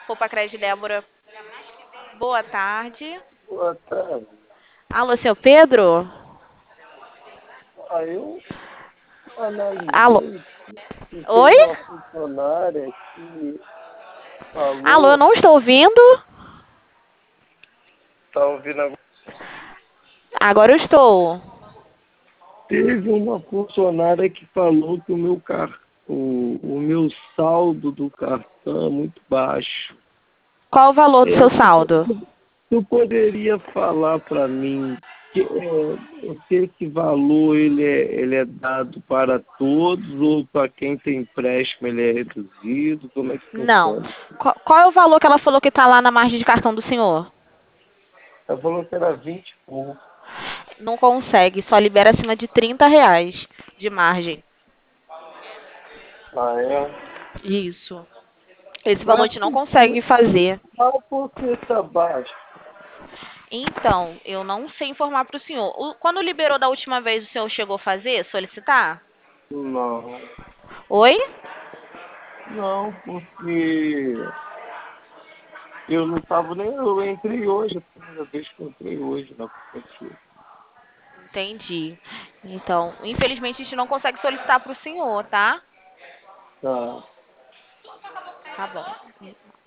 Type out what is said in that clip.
Roupa Crédito Débora. Boa tarde. Boa tarde. Alô, seu Pedro? Eu Alô? analisei que Oi? teve uma funcionária que Alô, eu falou. não estou ouvindo. Tá ouvindo agora? Agora eu estou. Teve uma funcionária que falou que o meu saldo do cartão é muito baixo. Qual o valor do É, seu saldo? tu poderia falar para mim se esse valor ele é dado para todos ou para quem tem empréstimo ele é reduzido? Como é que Não. funciona? Qual é o valor que ela falou que está lá na margem de cartão do senhor? Ela falou que era 20 e pouco. Não consegue, só libera acima de R$ 30 de margem. Ah, é? Isso. Esse valor a Mas gente não consegue fazer. por que tá baixo? Então, eu não sei informar para o senhor. Quando liberou da última vez, o senhor chegou a fazer, solicitar? Não, Oi? não, porque eu não estava nem. Eu entrei hoje, a primeira vez que eu entrei hoje na aplicativo. Entendi. Então, infelizmente a gente não consegue solicitar para o senhor, tá? Tá. Tá bom.